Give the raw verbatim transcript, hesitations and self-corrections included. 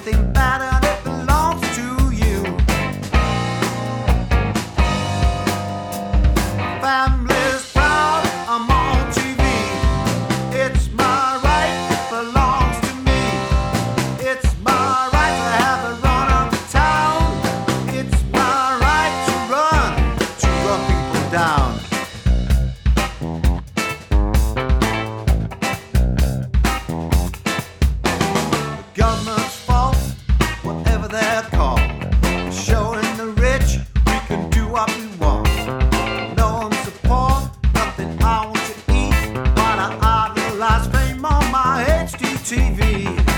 something bad and it belongs to you. Family's proud, I'm on T V. It's my right, it belongs to me. It's my right to have the run of the town. It's my right to run, to run people down. Government's fault, whatever they're called. Showing the rich we can do what we want. No one support, nothing I want to eat. But I idolize fame on my H D T V.